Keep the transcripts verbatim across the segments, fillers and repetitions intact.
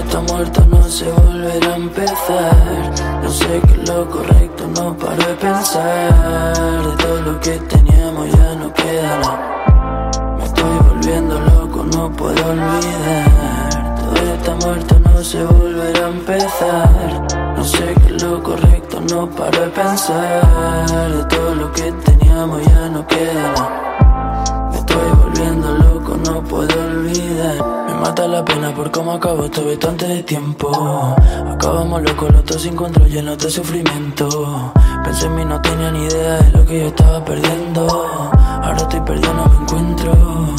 está muerto, no se volverá a empezar. No sé qué es lo correcto, no paro de pensar. De todo lo que teníamos ya no queda nada. Me estoy volviendo loco, no puedo olvidar. Todo está muerto, no se volverá a empezar. No sé qué es lo correcto, no paro de pensar. De todo lo que teníamos ya no queda nada. Me estoy volviendo loco, no puedo olvidar. Me mata la pena por cómo acabó esto bastante de tiempo. Acabamos locos los dos sin control, llenos de sufrimiento. Pensé en mí, no tenía ni idea de lo que yo estaba perdiendo. Ahora estoy perdido, no me encuentro.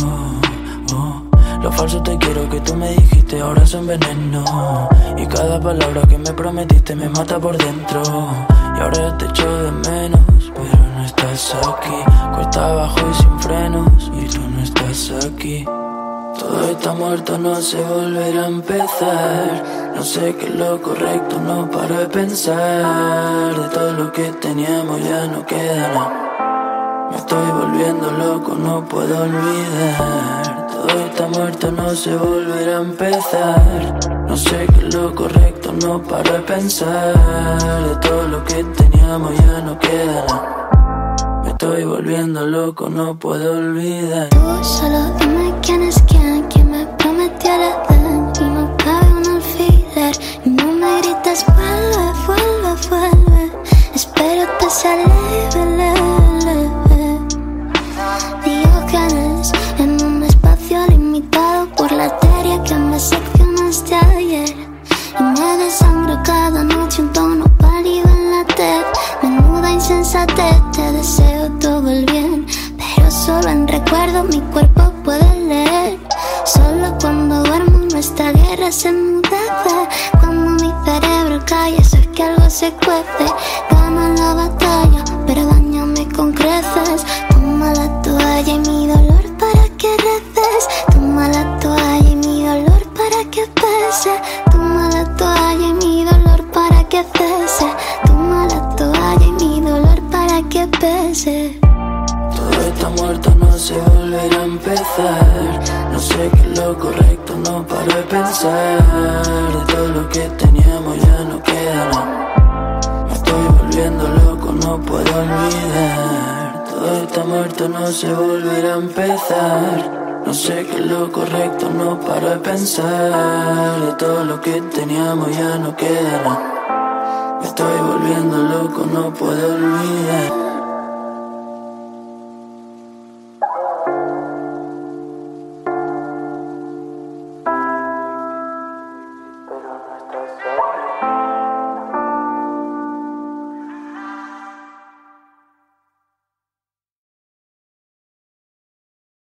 Oh. Lo falso te quiero que tú me dijiste, ahora son veneno. Y cada palabra que me prometiste me mata por dentro. Y ahora te echo de menos, pero no estás aquí. Cuesta abajo y sin frenos, y tú no estás aquí. Todo está muerto, no se volverá a empezar. No sé qué es lo correcto, no paro de pensar. De todo lo que teníamos ya no queda nada. Me estoy volviendo loco, no puedo olvidar. Todo está muerto, no se volverá a empezar. No sé qué es lo correcto, no paro de pensar. De todo lo que teníamos ya no queda nada. Me estoy volviendo loco, no puedo olvidar. Tú solo dime quién es quién, quién me prometió el Edén. Y no cabe un alfiler, y no me grites vuelve, vuelve, vuelve. Espero te sea leve, leve, leve. Diógenes en un espacio limitado por la arteria que me seccionaste ayer. Y me desangro cada noche un tono pálido en la tez. Menuda insensatez, te deseo todo el bien, pero solo en recuerdo mi cuerpo puede leer. Solo cuando duermo nuestra guerra se enmudece. Cuando mi cerebro calla sé que algo se cuece. Gana la batalla, pero dañame con creces. Toma la toalla y mi dolor para que reces. Toma la toalla y mi dolor para que pese. Toma la toalla y mi dolor para que cese. Toma la toalla y mi dolor para que pese. Todo está muerto, no se volverá a empezar. No sé qué es lo correcto, no paro de pensar. De todo lo que teníamos ya no queda nada. Me estoy volviendo loco, no puedo olvidar. Todo está muerto, no se volverá a empezar. No sé qué es lo correcto, no paro de pensar. De todo lo que teníamos ya no queda nada. Me estoy volviendo loco, no puedo olvidar.